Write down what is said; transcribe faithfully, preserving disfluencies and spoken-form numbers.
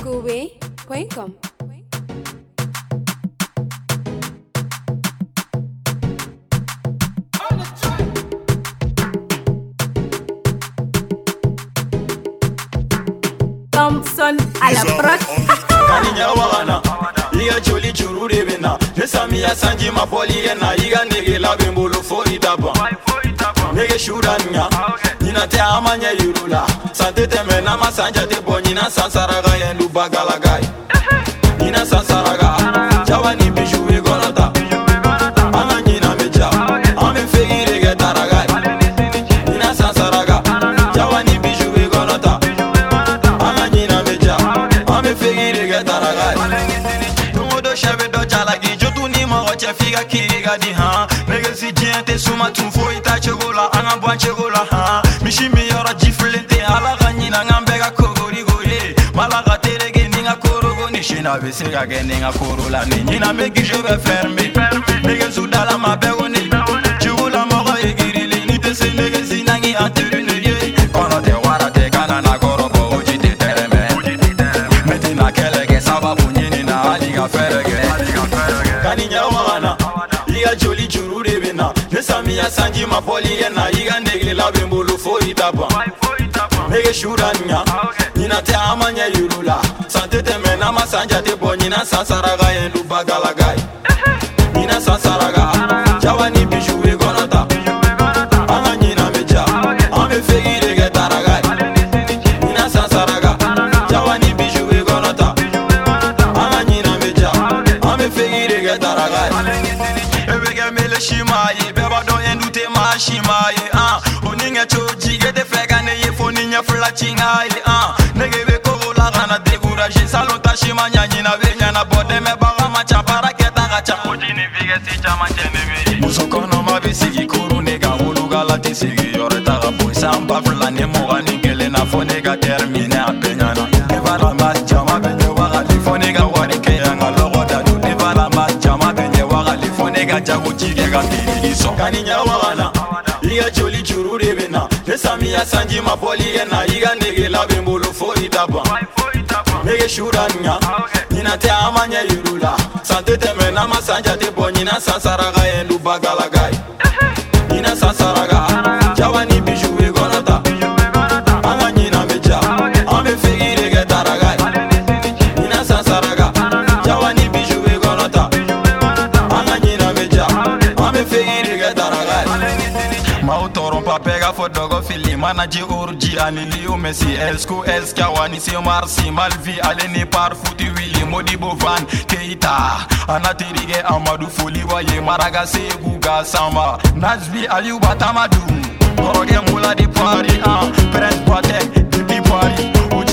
kobe point com. Thompson à la prod. Kaninya wana iga choli churure bena nesami ya sanji mapoli na iga nege la bembolo fo itaba nege shuranya nina te amanya yurula sante te mena masanja te bonyina sansaraga yendu bagalagai nina sansaraga jawani biju egonata anga nina meja ame fegire getaragai nina sansaraga jawani biju egonata anga nina meja ame fegire getaragai nudo shebe do chalagi jotu ni mo che figa kiriga di ha nege si gente suma tu fo ita chegola anga bwan chegola ha mishimi yora jiflente ala ganyina ngambega kogori goye malaga terege ninga korogo ni shina besega ge ninga korola ni nina meki je vais fermer nege sudala mabego ni chugula mo go igirili ni te se nege sinangi anterune ye kono te wara te kana na korobo uji te tereme metina kelege sababu nyini na aliga ferege kaninya wana iga joli jurure bena nesami ya sanji mapoli na iga nege la bembolo fo itaba nege shuranya nina te amanya yurula sante te mena masanja te bonyina sansaraga yendu bagalagai nina sansaraga jawani biju egonata anga nina meja ame fegire getaragai nina sansaraga jawani biju egonata anga nina meja ame fegire getaragai ebege mele shimaye beba do yendu te ma shimaye ah oninga choji gete fegane ye foninya flachingaye ah nege be ko la gana décourager salota shimanya nyina benya na bode me baga macha para keta gacha ojini vige si chama chene me musokono mabisigi kuru nega uluga la tisigi yoreta ga boy samba flane mo gani gele na fonega termine apenyana evala mas chama benye waga li fonega wari ke anga logo da du evala mas chama benye waga li fonega jago chige ga tirigiso kaninya wana iga joli churure bena nesami ya sanji mapoli na iga nege la bembolo fo itaba nege shuranya nina te amanya yurula sante te mena masanja te bonyina sansaraga yendu bagalagai nina sansaraga jawani biju egonata anga nina meja ame fegire getaragai nina sansaraga jawani biju egonata anga nina meja ame fegire getaragai mautoron pa pega fodogo fili manaji urji anili umesi elsku elska wani si marsi malvi aleni par futi wili modibo van keita anatirige amadu foli waye maraga seguga sama nazbi aliu batamadu koroge mula di pari ah prince boateng di pari